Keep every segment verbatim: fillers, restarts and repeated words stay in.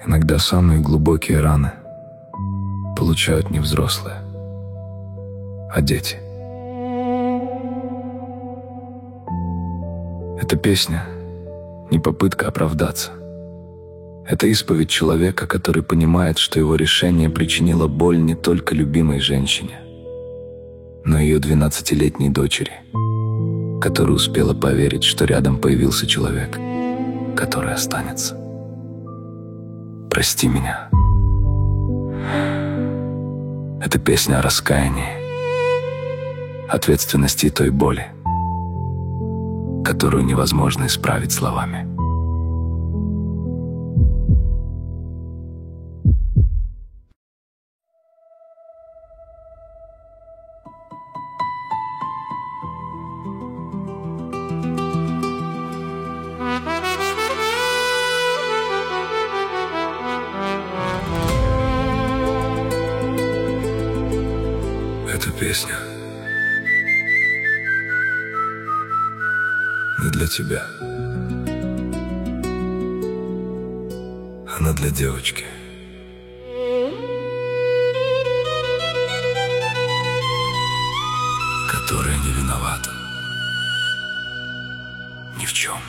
Иногда самые глубокие раны получают не взрослые, а дети. Эта песня не попытка оправдаться. Это исповедь человека, который понимает, что его решение причинило боль не только любимой женщине, но и ее двенадцатилетней дочери, которая успела поверить, что рядом появился человек, который останется. «Прости меня». Это песня о раскаянии, ответственности и той боли, которую невозможно исправить словами. Эта песня не для тебя. Она для девочки, которая не виновата ни в чем.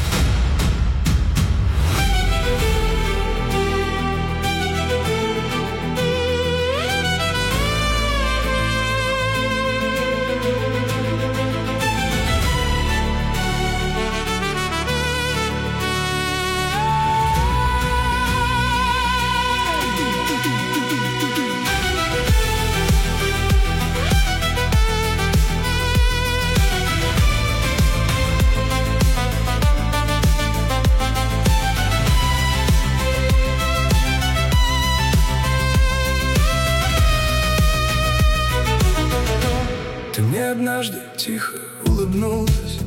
Ты мне однажды тихо улыбнулась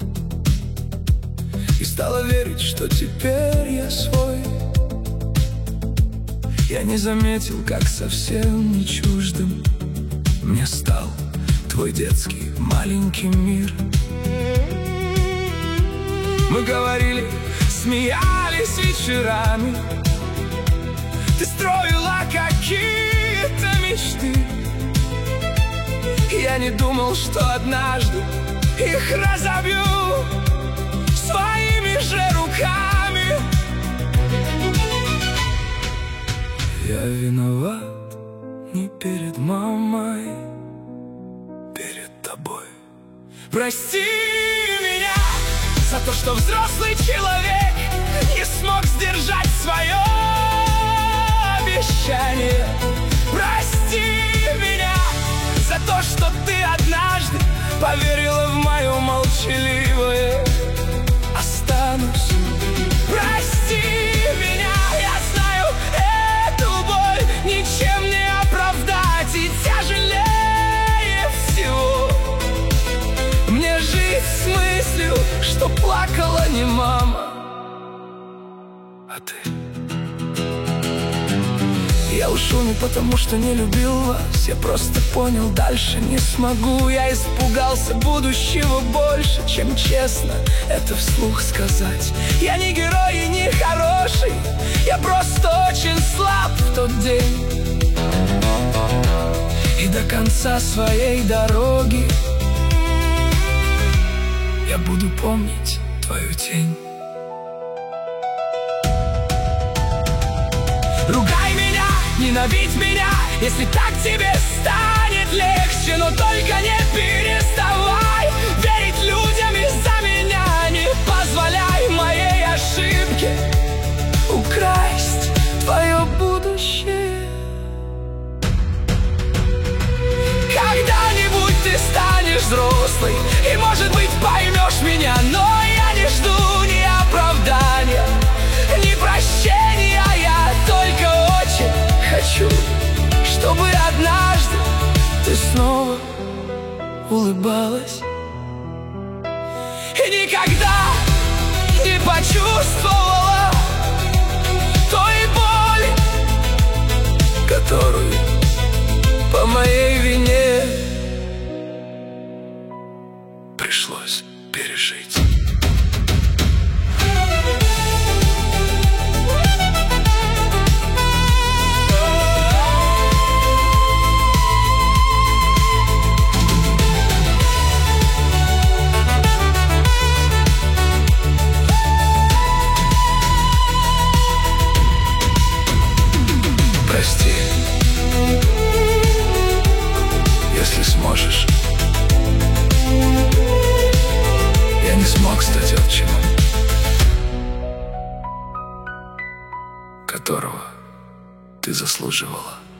и стала верить, что теперь я свой. Я не заметил, как совсем не чуждым мне стал твой детский маленький мир. Мы говорили, смеялись вечерами, ты строила какие-то мечты. Я не думал, что однажды их разобью своими же руками. Я виноват не перед мамой, перед тобой. Прости меня за то, что взрослый человек не смог сдержать свое обещание. Прости меня за то, что ты однажды поверила в мое молчаливое «останусь». Прости меня, я знаю, эту боль ничем не оправдать, и тяжелее всего мне жить с мыслью, что плакала не мама, а ты. Я ушел не потому, что не любил вас, я просто понял, дальше не смогу. Я испугался будущего больше, чем честно это вслух сказать. Я не герой и не хороший, я просто очень слаб в тот день. И до конца своей дороги я буду помнить твою тень. Ругай меня, ненавидь меня, если так тебе станет легче, но только не переставай верить людям из-за меня. Не позволяй моей ошибке украсть твое будущее. Когда-нибудь ты станешь взрослой и, может быть, поймешь меня, но я не жду ни оправдания, ни прощения. Я только очень хочу, чтобы однажды ты снова улыбалась и никогда не почувствовала той боли, которую по моей вине пришлось пережить. которого ты заслуживала.